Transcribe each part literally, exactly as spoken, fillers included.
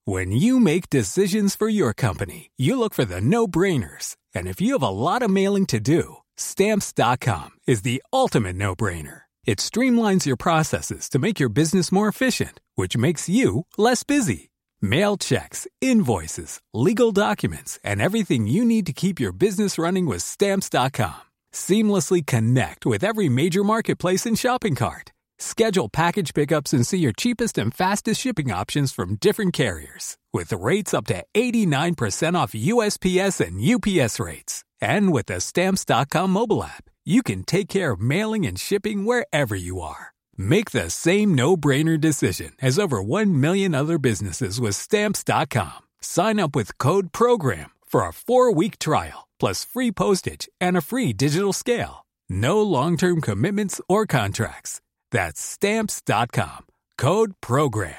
When you make decisions for your company, you look for the no-brainers. And if you have a lot of mailing to do, Stamps dot com is the ultimate no-brainer. It streamlines your processes to make your business more efficient, which makes you less busy. Mail checks, invoices, legal documents, and everything you need to keep your business running with Stamps dot com. Seamlessly connect with every major marketplace and shopping cart. Schedule package pickups and see your cheapest and fastest shipping options from different carriers. With rates up to eighty-nine percent off U S P S and U P S rates. And with the Stamps dot com mobile app, you can take care of mailing and shipping wherever you are. Make the same no-brainer decision as over one million other businesses with Stamps dot com. Sign up with code PROGRAM for a four-week trial, plus free postage and a free digital scale. No long-term commitments or contracts. That's Stamps dot com. Code PROGRAM.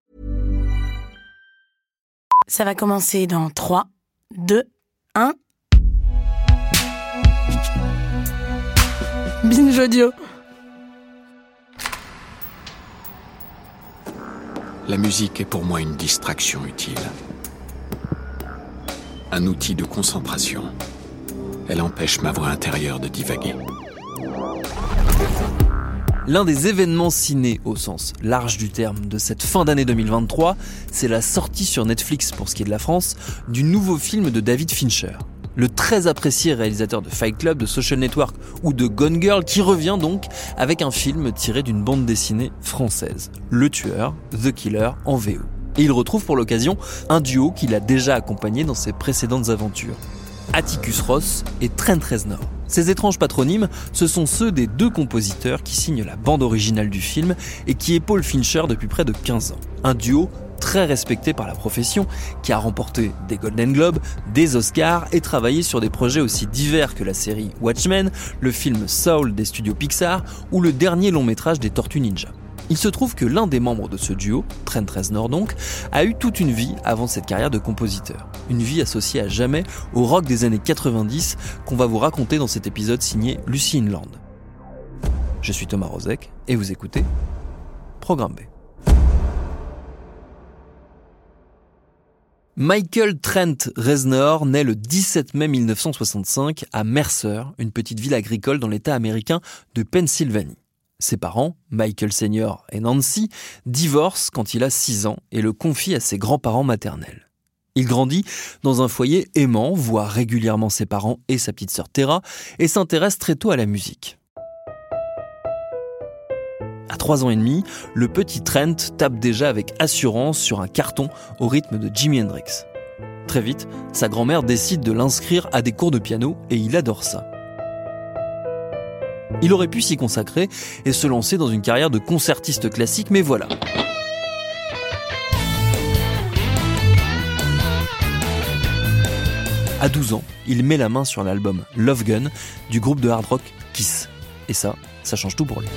Ça va commencer dans trois, deux, un. Binge audio. La musique est pour moi une distraction utile. Un outil de concentration. Elle empêche ma voix intérieure de divaguer. L'un des événements ciné au sens large du terme de cette fin d'année deux mille vingt-trois, c'est la sortie sur Netflix, pour ce qui est de la France, du nouveau film de David Fincher. Le très apprécié réalisateur de Fight Club, de Social Network ou de Gone Girl, qui revient donc avec un film tiré d'une bande dessinée française, Le Tueur, The Killer en V O. Et il retrouve pour l'occasion un duo qu'il a déjà accompagné dans ses précédentes aventures, Atticus Ross et Trent Reznor. Ces étranges patronymes, ce sont ceux des deux compositeurs qui signent la bande originale du film et qui épaulent Fincher depuis près de quinze ans. Un duo très respecté par la profession, qui a remporté des Golden Globes, des Oscars et travaillé sur des projets aussi divers que la série Watchmen, le film Soul des studios Pixar ou le dernier long métrage des Tortues Ninja. Il se trouve que l'un des membres de ce duo, Trent Reznor donc, a eu toute une vie avant cette carrière de compositeur. Une vie associée à jamais au rock des années quatre-vingt-dix qu'on va vous raconter dans cet épisode signé Lucy Inland. Je suis Thomas Rozek et vous écoutez Programme B. Michael Trent Reznor naît le dix-sept mai mille neuf cent soixante-cinq à Mercer, une petite ville agricole dans l'État américain de Pennsylvanie. Ses parents, Michael Senior et Nancy, divorcent quand il a six ans et le confient à ses grands-parents maternels. Il grandit dans un foyer aimant, voit régulièrement ses parents et sa petite sœur Tara et s'intéresse très tôt à la musique. À trois ans et demi, le petit Trent tape déjà avec assurance sur un carton au rythme de Jimi Hendrix. Très vite, sa grand-mère décide de l'inscrire à des cours de piano et il adore ça. Il aurait pu s'y consacrer et se lancer dans une carrière de concertiste classique, mais voilà. À douze ans, il met la main sur l'album Love Gun du groupe de hard rock Kiss. Et ça, ça change tout pour lui.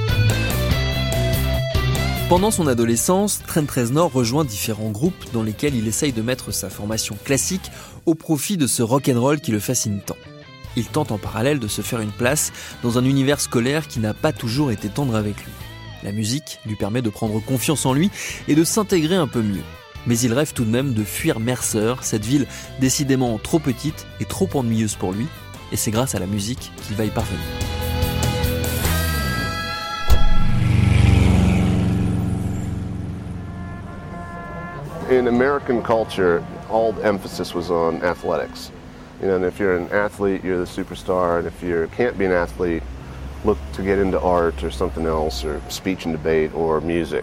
Pendant son adolescence, Trent Reznor rejoint différents groupes dans lesquels il essaye de mettre sa formation classique au profit de ce rock'n'roll qui le fascine tant. Il tente en parallèle de se faire une place dans un univers scolaire qui n'a pas toujours été tendre avec lui. La musique lui permet de prendre confiance en lui et de s'intégrer un peu mieux. Mais il rêve tout de même de fuir Mercer, cette ville décidément trop petite et trop ennuyeuse pour lui, et c'est grâce à la musique qu'il va y parvenir. In American culture, all the emphasis was on athletics. You know, and if you're an athlete, you're the superstar, and if you can't be an athlete, look to get into art or something else, or speech and debate, or music.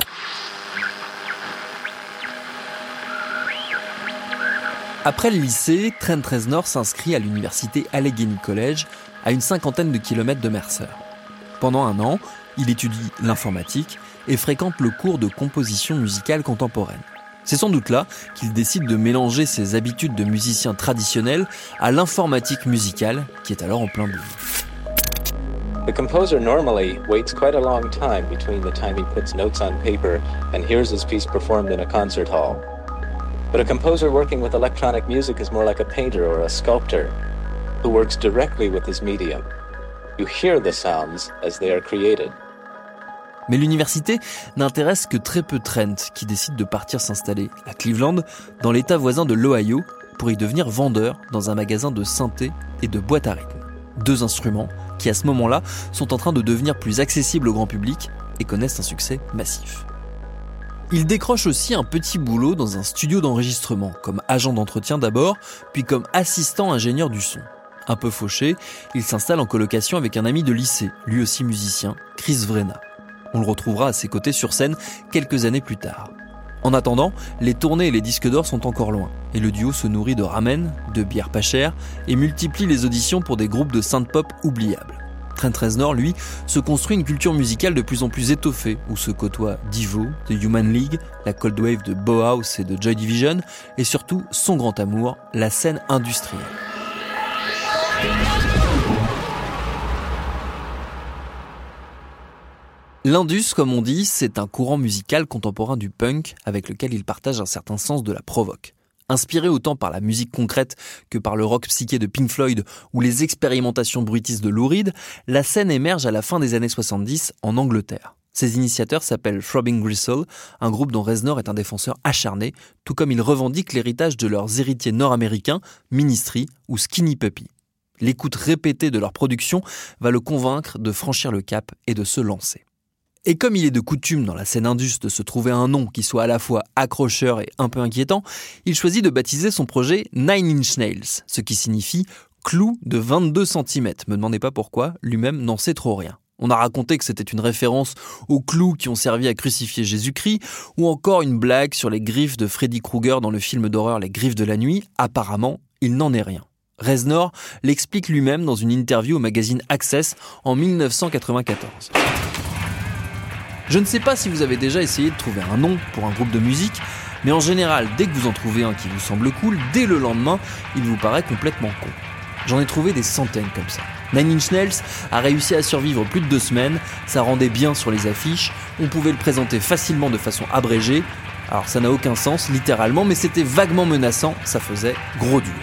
Après le lycée, Trent Reznor s'inscrit à l'université Allegheny College, à une cinquantaine de kilomètres de Mercer. Pendant un an, il étudie l'informatique et fréquente le cours de composition musicale contemporaine. C'est sans doute là qu'il décide de mélanger ses habitudes de musicien traditionnel à l'informatique musicale, qui est alors en plein boom. The composer normally waits quite a long time between the time he puts notes on paper and hears his piece performed in a concert hall. But a composer working with electronic music is more like a painter or a sculptor who works directly with his medium. You hear the sounds as they are created. Mais l'université n'intéresse que très peu Trent, qui décide de partir s'installer à Cleveland, dans l'état voisin de l'Ohio, pour y devenir vendeur dans un magasin de synthé et de boîtes à rythme. Deux instruments qui, à ce moment-là, sont en train de devenir plus accessibles au grand public et connaissent un succès massif. Il décroche aussi un petit boulot dans un studio d'enregistrement, comme agent d'entretien d'abord, puis comme assistant ingénieur du son. Un peu fauché, il s'installe en colocation avec un ami de lycée, lui aussi musicien, Chris Vrenna. On le retrouvera à ses côtés sur scène quelques années plus tard. En attendant, les tournées et les disques d'or sont encore loin, et le duo se nourrit de ramen, de bières pas chères, et multiplie les auditions pour des groupes de synth-pop oubliables. Trent Reznor, lui, se construit une culture musicale de plus en plus étoffée, où se côtoient Devo, The Human League, la Cold Wave de Bauhaus et de Joy Division, et surtout son grand amour, la scène industrielle. L'indus, comme on dit, c'est un courant musical contemporain du punk avec lequel il partage un certain sens de la provoque. Inspiré autant par la musique concrète que par le rock psyché de Pink Floyd ou les expérimentations bruitistes de Lou Reed, la scène émerge à la fin des années soixante-dix en Angleterre. Ses initiateurs s'appellent Throbbing Gristle, un groupe dont Reznor est un défenseur acharné, tout comme ils revendiquent l'héritage de leurs héritiers nord-américains, Ministry ou Skinny Puppy. L'écoute répétée de leur production va le convaincre de franchir le cap et de se lancer. Et comme il est de coutume dans la scène indus de se trouver un nom qui soit à la fois accrocheur et un peu inquiétant, il choisit de baptiser son projet Nine Inch Nails, ce qui signifie clou de vingt-deux centimètres. Me demandez pas pourquoi, lui-même n'en sait trop rien. On a raconté que c'était une référence aux clous qui ont servi à crucifier Jésus-Christ, ou encore une blague sur les griffes de Freddy Krueger dans le film d'horreur Les Griffes de la Nuit. Apparemment, il n'en est rien. Reznor l'explique lui-même dans une interview au magazine Access en dix-neuf cent quatre-vingt-quatorze. Je ne sais pas si vous avez déjà essayé de trouver un nom pour un groupe de musique, mais en général, dès que vous en trouvez un qui vous semble cool, dès le lendemain, il vous paraît complètement con. J'en ai trouvé des centaines comme ça. Nine Inch Nails a réussi à survivre plus de deux semaines, ça rendait bien sur les affiches, on pouvait le présenter facilement de façon abrégée. Alors ça n'a aucun sens, littéralement, mais c'était vaguement menaçant, ça faisait gros dur.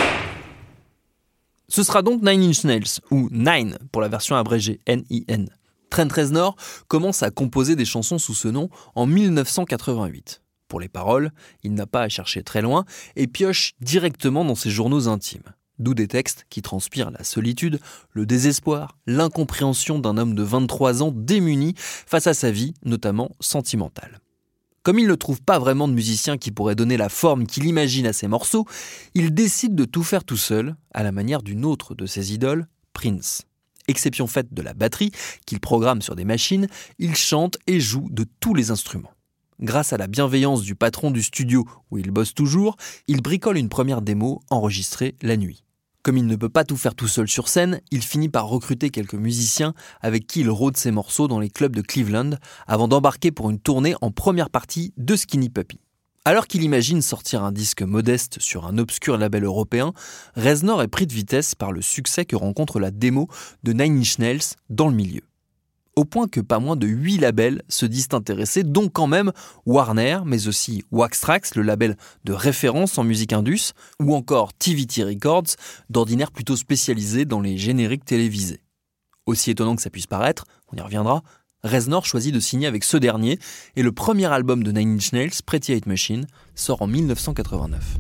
Ce sera donc Nine Inch Nails, ou Nine pour la version abrégée, N I N. Trent Reznor commence à composer des chansons sous ce nom en dix-neuf cent quatre-vingt-huit. Pour les paroles, il n'a pas à chercher très loin et pioche directement dans ses journaux intimes. D'où des textes qui transpirent la solitude, le désespoir, l'incompréhension d'un homme de vingt-trois ans démuni face à sa vie, notamment sentimentale. Comme il ne trouve pas vraiment de musicien qui pourrait donner la forme qu'il imagine à ses morceaux, il décide de tout faire tout seul, à la manière d'une autre de ses idoles, Prince. Exception faite de la batterie, qu'il programme sur des machines, il chante et joue de tous les instruments. Grâce à la bienveillance du patron du studio où il bosse toujours, il bricole une première démo enregistrée la nuit. Comme il ne peut pas tout faire tout seul sur scène, il finit par recruter quelques musiciens avec qui il rôde ses morceaux dans les clubs de Cleveland avant d'embarquer pour une tournée en première partie de Skinny Puppy. Alors qu'il imagine sortir un disque modeste sur un obscur label européen, Reznor est pris de vitesse par le succès que rencontre la démo de Nine Inch Nails dans le milieu. Au point que pas moins de huit labels se disent intéressés, dont quand même Warner, mais aussi Wax Trax, le label de référence en musique indus, ou encore T V T Records, d'ordinaire plutôt spécialisé dans les génériques télévisés. Aussi étonnant que ça puisse paraître, on y reviendra, Reznor choisit de signer avec ce dernier, et le premier album de Nine Inch Nails, Pretty Hate Machine, sort en dix-neuf cent quatre-vingt-neuf.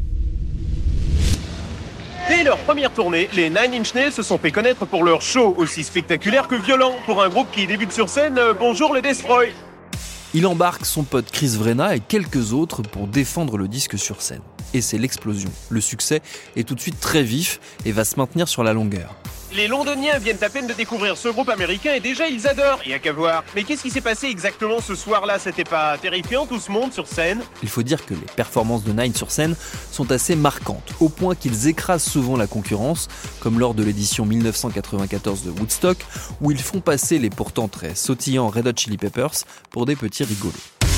Dès leur première tournée, les Nine Inch Nails se sont fait connaître pour leur show, aussi spectaculaire que violent. Pour un groupe qui débute sur scène, euh, bonjour les Destroy. Il embarque son pote Chris Vrenna et quelques autres pour défendre le disque sur scène. Et c'est l'explosion. Le succès est tout de suite très vif et va se maintenir sur la longueur. Les Londoniens viennent à peine de découvrir ce groupe américain et déjà ils adorent, il y a qu'à voir. Mais qu'est-ce qui s'est passé exactement ce soir-là? C'était pas terrifiant tout ce monde sur scène? Il faut dire que les performances de Nine sur scène sont assez marquantes, au point qu'ils écrasent souvent la concurrence, comme lors de l'édition dix-neuf cent quatre-vingt-quatorze de Woodstock, où ils font passer les pourtant très sautillants Red Hot Chili Peppers pour des petits rigolos.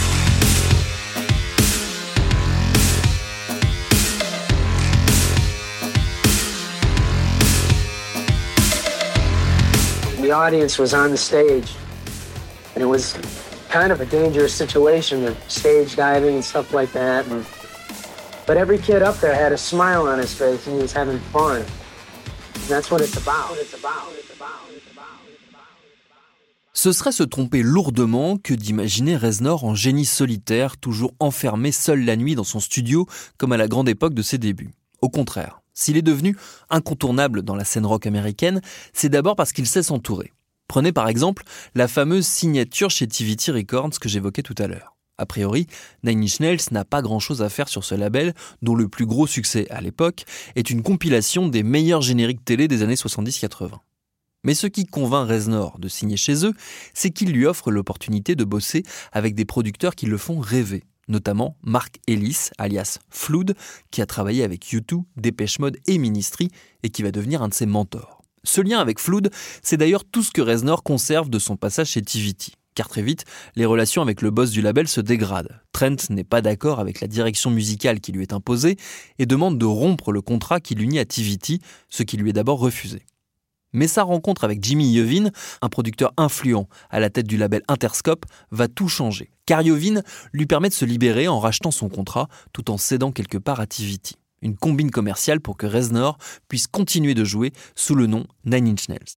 The audience was on the stage, and it was kind of a dangerous situation with stage diving and stuff like that. And, but every kid up there had a smile on his face, and he was having fun. And that's what it's about. It's about. It's about. It's about. Ce serait se tromper lourdement que d'imaginer Reznor en génie solitaire, toujours enfermé seul la nuit dans son studio, comme à la grande époque de ses débuts. Au contraire, s'il est devenu incontournable dans la scène rock américaine, c'est d'abord parce qu'il sait s'entourer. Prenez par exemple la fameuse signature chez T V T Records que j'évoquais tout à l'heure. A priori, Nine Inch Nails n'a pas grand-chose à faire sur ce label, dont le plus gros succès à l'époque est une compilation des meilleurs génériques télé des années soixante-dix quatre-vingts. Mais ce qui convainc Reznor de signer chez eux, c'est qu'ils lui offrent l'opportunité de bosser avec des producteurs qui le font rêver, notamment Mark Ellis, alias Flood, qui a travaillé avec U deux, Depeche Mode et Ministry, et qui va devenir un de ses mentors. Ce lien avec Flood, c'est d'ailleurs tout ce que Reznor conserve de son passage chez T V T. Car très vite, les relations avec le boss du label se dégradent. Trent n'est pas d'accord avec la direction musicale qui lui est imposée et demande de rompre le contrat qui l'unit à T V T, ce qui lui est d'abord refusé. Mais sa rencontre avec Jimmy Iovine, un producteur influent à la tête du label Interscope, va tout changer. Car Iovine lui permet de se libérer en rachetant son contrat tout en cédant quelque part à T V T. Une combine commerciale pour que Reznor puisse continuer de jouer sous le nom Nine Inch Nails.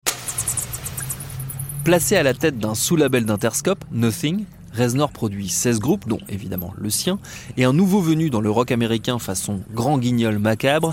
Placé à la tête d'un sous-label d'Interscope, Nothing, Reznor produit seize groupes, dont évidemment le sien, et un nouveau venu dans le rock américain façon grand guignol macabre,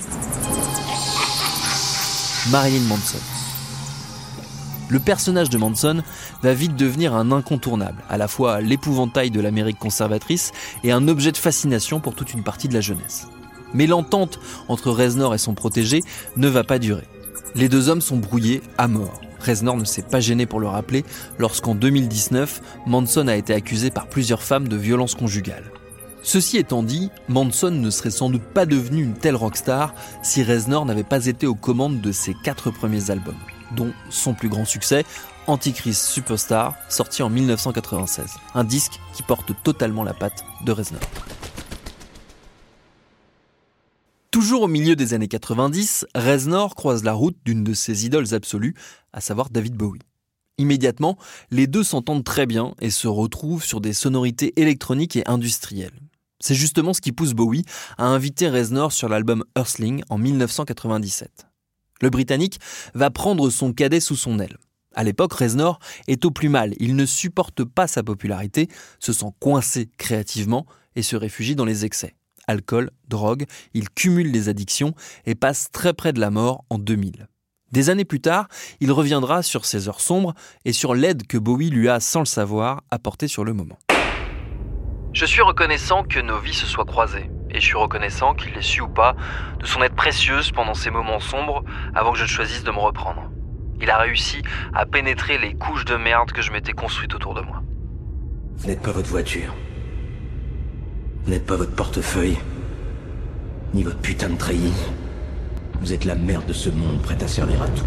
Marilyn Manson. Le personnage de Manson va vite devenir un incontournable, à la fois l'épouvantail de l'Amérique conservatrice et un objet de fascination pour toute une partie de la jeunesse. Mais l'entente entre Reznor et son protégé ne va pas durer. Les deux hommes sont brouillés à mort. Reznor ne s'est pas gêné pour le rappeler lorsqu'en deux mille dix-neuf, Manson a été accusé par plusieurs femmes de violences conjugales. Ceci étant dit, Manson ne serait sans doute pas devenu une telle rockstar si Reznor n'avait pas été aux commandes de ses quatre premiers albums, dont son plus grand succès, Antichrist Superstar, sorti en dix-neuf cent quatre-vingt-seize. Un disque qui porte totalement la patte de Reznor. Toujours au milieu des années quatre-vingt-dix, Reznor croise la route d'une de ses idoles absolues, à savoir David Bowie. Immédiatement, les deux s'entendent très bien et se retrouvent sur des sonorités électroniques et industrielles. C'est justement ce qui pousse Bowie à inviter Reznor sur l'album Earthling en dix-neuf cent quatre-vingt-dix-sept. Le Britannique va prendre son cadet sous son aile. À l'époque, Reznor est au plus mal, il ne supporte pas sa popularité, se sent coincé créativement et se réfugie dans les excès. Alcool, drogue, il cumule les addictions et passe très près de la mort en deux mille. Des années plus tard, il reviendra sur ses heures sombres et sur l'aide que Bowie lui a, sans le savoir, apportée sur le moment. Je suis reconnaissant que nos vies se soient croisées, et je suis reconnaissant qu'il l'ait su ou pas, de son aide précieuse pendant ces moments sombres avant que je ne choisisse de me reprendre. Il a réussi à pénétrer les couches de merde que je m'étais construites autour de moi. Vous n'êtes pas votre voiture. Vous n'êtes pas votre portefeuille, ni votre putain de treillis. Vous êtes la merde de ce monde, prête à servir à tout.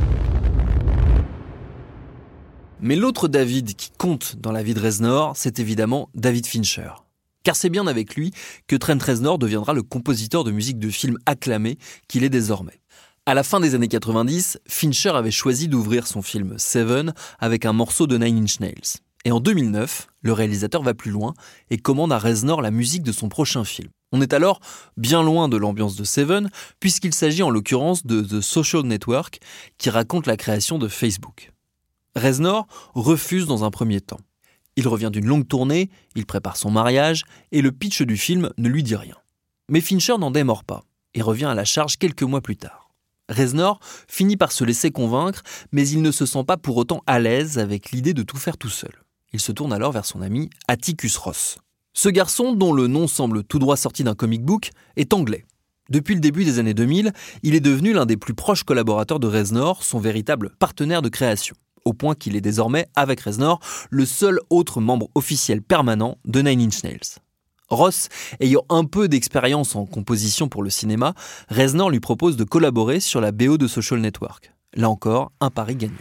Mais l'autre David qui compte dans la vie de Reznor, c'est évidemment David Fincher. Car c'est bien avec lui que Trent Reznor deviendra le compositeur de musique de film acclamé qu'il est désormais. À la fin des années quatre-vingt-dix, Fincher avait choisi d'ouvrir son film Seven avec un morceau de Nine Inch Nails. Et en deux mille neuf, le réalisateur va plus loin et commande à Reznor la musique de son prochain film. On est alors bien loin de l'ambiance de Seven, puisqu'il s'agit en l'occurrence de The Social Network, qui raconte la création de Facebook. Reznor refuse dans un premier temps. Il revient d'une longue tournée, il prépare son mariage, et le pitch du film ne lui dit rien. Mais Fincher n'en démord pas, et revient à la charge quelques mois plus tard. Reznor finit par se laisser convaincre, mais il ne se sent pas pour autant à l'aise avec l'idée de tout faire tout seul. Il se tourne alors vers son ami Atticus Ross. Ce garçon, dont le nom semble tout droit sorti d'un comic book, est anglais. Depuis le début des années deux mille, il est devenu l'un des plus proches collaborateurs de Reznor, son véritable partenaire de création, au point qu'il est désormais, avec Reznor, le seul autre membre officiel permanent de Nine Inch Nails. Ross, ayant un peu d'expérience en composition pour le cinéma, Reznor lui propose de collaborer sur la B O de Social Network. Là encore, un pari gagnant.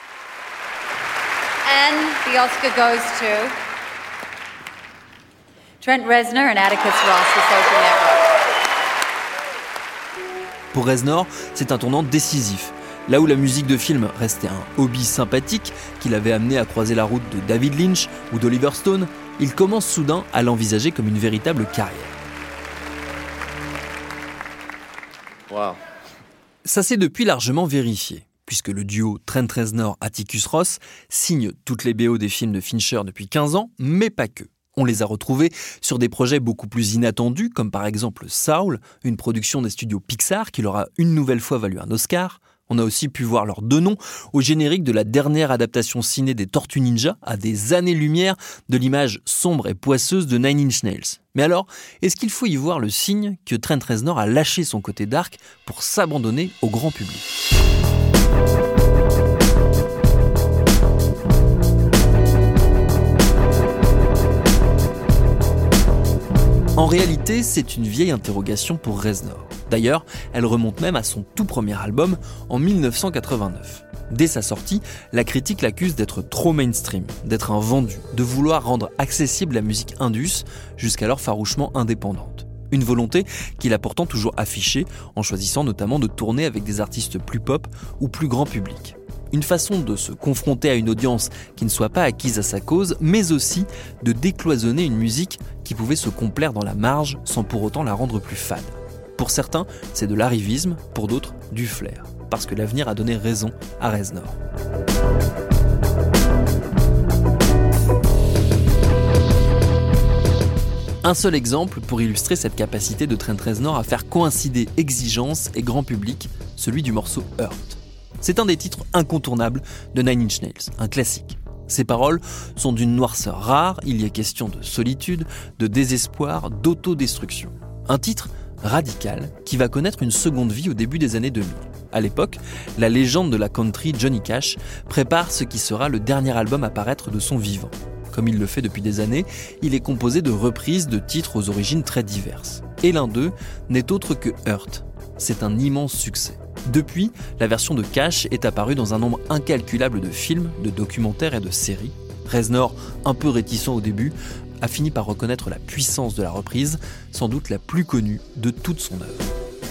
And the Oscar goes to Trent Reznor and Atticus Ross, The Social Network. Pour Reznor, c'est un tournant décisif. Là où la musique de film restait un hobby sympathique qu'il avait amené à croiser la route de David Lynch ou d'Oliver Stone, il commence soudain à l'envisager comme une véritable carrière. Wow. Ça s'est depuis largement vérifié, puisque le duo Trent Reznor-Atticus Ross signe toutes les B O des films de Fincher depuis quinze ans, mais pas que. On les a retrouvés sur des projets beaucoup plus inattendus, comme par exemple Soul, une production des studios Pixar qui leur a une nouvelle fois valu un Oscar. On a aussi pu voir leurs deux noms au générique de la dernière adaptation ciné des Tortues Ninja, à des années-lumière de l'image sombre et poisseuse de Nine Inch Nails. Mais alors, est-ce qu'il faut y voir le signe que Trent Reznor a lâché son côté dark pour s'abandonner au grand public ? En réalité, c'est une vieille interrogation pour Reznor. D'ailleurs, elle remonte même à son tout premier album en dix-neuf cent quatre-vingt-neuf. Dès sa sortie, la critique l'accuse d'être trop mainstream, d'être un vendu, de vouloir rendre accessible la musique indus, jusqu'alors farouchement indépendante. Une volonté qu'il a pourtant toujours affichée, en choisissant notamment de tourner avec des artistes plus pop ou plus grand public. Une façon de se confronter à une audience qui ne soit pas acquise à sa cause, mais aussi de décloisonner une musique qui pouvait se complaire dans la marge sans pour autant la rendre plus fade. Pour certains, c'est de l'arrivisme, pour d'autres, du flair. Parce que l'avenir a donné raison à Reznor. Un seul exemple pour illustrer cette capacité de Trent Reznor à faire coïncider exigence et grand public, celui du morceau Hurt. C'est un des titres incontournables de Nine Inch Nails, un classique. Ses paroles sont d'une noirceur rare, il y est question de solitude, de désespoir, d'autodestruction. Un titre radical qui va connaître une seconde vie au début des années deux mille. À l'époque, la légende de la country Johnny Cash prépare ce qui sera le dernier album à paraître de son vivant. Comme il le fait depuis des années, il est composé de reprises de titres aux origines très diverses. Et l'un d'eux n'est autre que Hurt. C'est un immense succès. Depuis, la version de Cash est apparue dans un nombre incalculable de films, de documentaires et de séries. Reznor, un peu réticent au début, a fini par reconnaître la puissance de la reprise, sans doute la plus connue de toute son œuvre.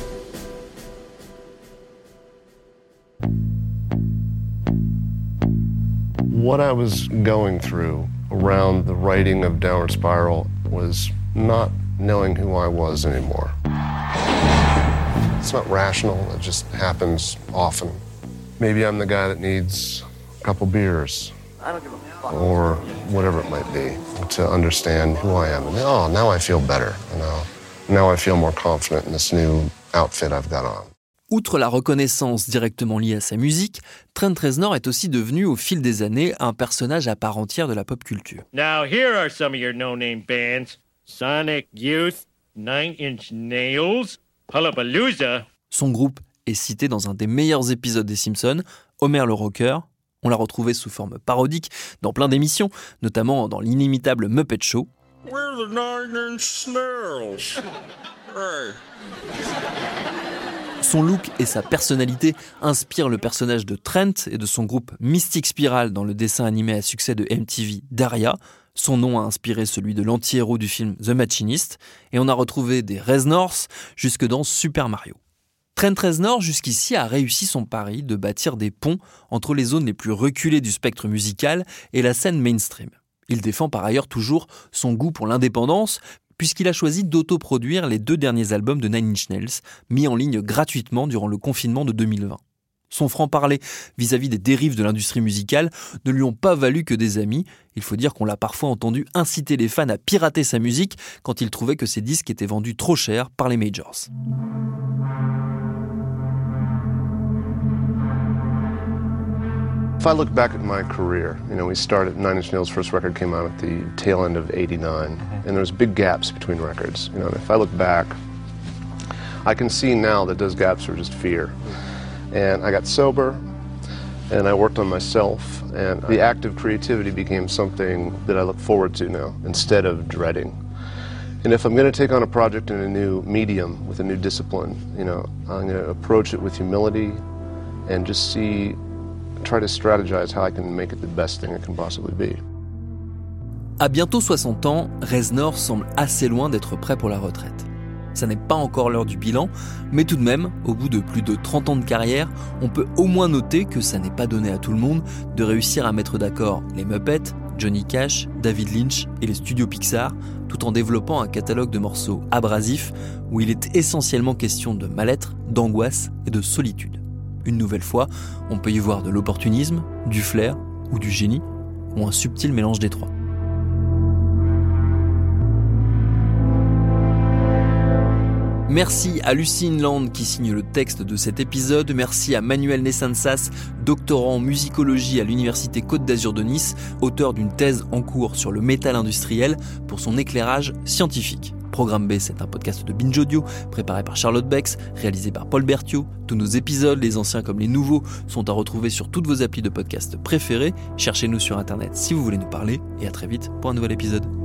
What I was going through around the writing of Downward Spiral was not knowing who I was anymore. It's not rational, it just happens often. Maybe I'm the guy that needs a couple beers, or whatever it might be, to understand who I am. And oh, now I feel better, you know. Now I feel more confident in this new outfit I've got on. Outre la reconnaissance directement liée à sa musique, Trent Reznor est aussi devenu au fil des années un personnage à part entière de la pop culture. Now here are some of your no-name bands. Sonic Youth, Nine Inch Nails, Hullapalooza. Son groupe est cité dans un des meilleurs épisodes des Simpsons, Homer le Rocker. On l'a retrouvé sous forme parodique dans plein d'émissions, notamment dans l'inimitable Muppet Show. We're the Nine Inch Nails. Hey. Son look et sa personnalité inspirent le personnage de Trent et de son groupe Mystic Spiral dans le dessin animé à succès de M T V Daria. Son nom a inspiré celui de l'anti-héros du film The Machinist. Et on a retrouvé des Reznors jusque dans Super Mario. Trent Reznor, jusqu'ici, a réussi son pari de bâtir des ponts entre les zones les plus reculées du spectre musical et la scène mainstream. Il défend par ailleurs toujours son goût pour l'indépendance, puisqu'il a choisi d'autoproduire les deux derniers albums de Nine Inch Nails, mis en ligne gratuitement durant le confinement de deux mille vingt. Son franc-parler vis-à-vis des dérives de l'industrie musicale ne lui ont pas valu que des amis. Il faut dire qu'on l'a parfois entendu inciter les fans à pirater sa musique quand il trouvait que ses disques étaient vendus trop cher par les majors. If I look back at my career, you know, we started, Nine Inch Nails' first record came out at the tail end of eighty-nine, and there's big gaps between records. You know, and if I look back, I can see now that those gaps were just fear. And I got sober, and I worked on myself, and the act of creativity became something that I look forward to now, instead of dreading. And if I'm going to take on a project in a new medium, with a new discipline, you know, I'm going to approach it with humility and just see, try to strategize how I can make it the best thing it can possibly be. À bientôt soixante ans, Reznor semble assez loin d'être prêt pour la retraite. Ça n'est pas encore l'heure du bilan, mais tout de même, au bout de plus de trente ans de carrière, on peut au moins noter que ça n'est pas donné à tout le monde de réussir à mettre d'accord les Muppets, Johnny Cash, David Lynch et les studios Pixar, tout en développant un catalogue de morceaux abrasifs où il est essentiellement question de mal-être, d'angoisse et de solitude. Une nouvelle fois, on peut y voir de l'opportunisme, du flair ou du génie, ou un subtil mélange des trois. Merci à Lucie Inland qui signe le texte de cet épisode. Merci à Manuel Nessensas, doctorant en musicologie à l'Université Côte d'Azur de Nice, auteur d'une thèse en cours sur le métal industriel, pour son éclairage scientifique. Programme B, c'est un podcast de Binge Audio, préparé par Charlotte Bex, réalisé par Paul Berthiaud. Tous nos épisodes, les anciens comme les nouveaux, sont à retrouver sur toutes vos applis de podcast préférées. Cherchez-nous sur Internet si vous voulez nous parler, et à très vite pour un nouvel épisode.